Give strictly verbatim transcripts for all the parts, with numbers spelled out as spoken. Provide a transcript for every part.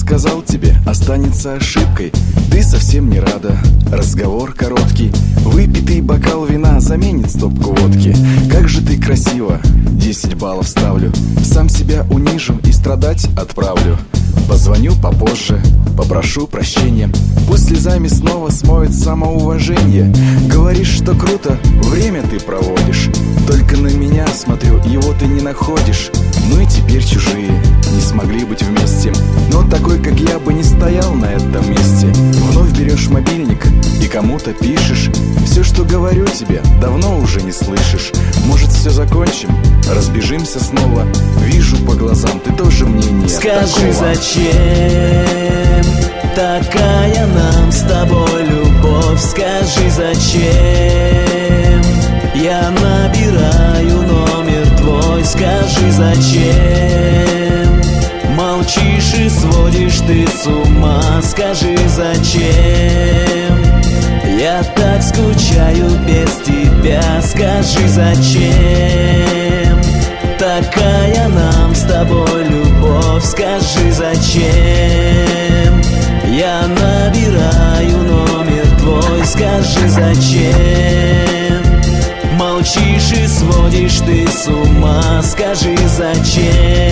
сказал тебе, останется ошибкой. Ты совсем не рада, разговор короткий. Выпитый бокал вина заменит стопку водки. Как же ты красива, десять баллов ставлю. Сам себя унижу и страдать отправлю. Позвоню попозже, попрошу прощения. Пусть слезами снова смоет самоуважение. Говоришь, что круто, время ты проводишь. Только на меня смотрю, его ты не находишь. Мы теперь чужие, не смогли быть вместе. Но такой, как я, бы не стоял на этом месте. Вновь берешь мобильник и кому-то пишешь. Все, что говорю тебе, давно уже не слышишь. Может, все закончим, разбежимся снова. Вижу по глазам, ты тоже мнение Скажи, такого. Зачем такая нам с тобой любовь? Скажи, зачем я набираю номер твой? Скажи, зачем молчишь и сводишь ты с ума? Скажи, зачем я так скучаю без тебя? Скажи, зачем такая нам с тобой любовь? Скажи, зачем я набираю номер твой? Скажи, зачем молчишь и сводишь ты с ума? Скажи, зачем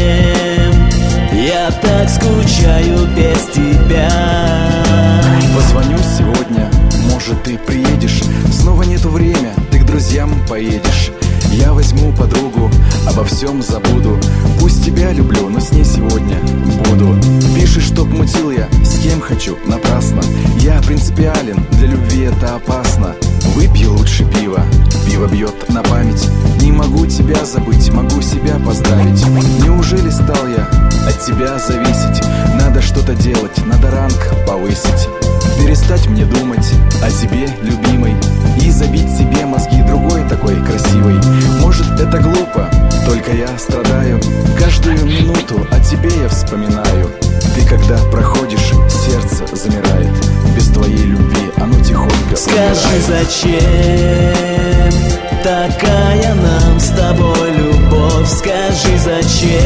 я так скучаю без тебя? Позвоню сегодня, может, ты приедешь. Снова нету время, ты к друзьям поедешь. Я возьму подругу, обо всем забуду. Пусть тебя люблю, но с ней сегодня буду. Пишешь, чтоб мутил я, с кем хочу, напрасно. Я принципиален, для любви это опасно. Выпью лучше пиво, пиво бьет на память. Не могу тебя забыть, могу себя поздравить. Неужели стал я от тебя зависеть? Надо что-то делать, надо ранг повысить. Перестать мне думать о тебе, любимой, и забить себе мозги другой такой красивой. Может, это глупо, только я страдаю. Каждую минуту о тебе я вспоминаю. Ты когда проходишь, сердце замирает. Без твоей любви оно тихонько Скажи, умирает. зачем такая нам с тобой любовь? Скажи, зачем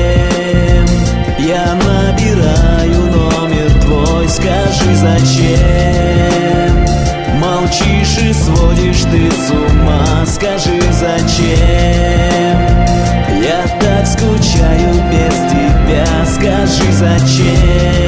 я набираю номер твой? Скажи, зачем молчишь и сводишь ты с ума? Скажи, зачем я так скучаю без тебя? Скажи, зачем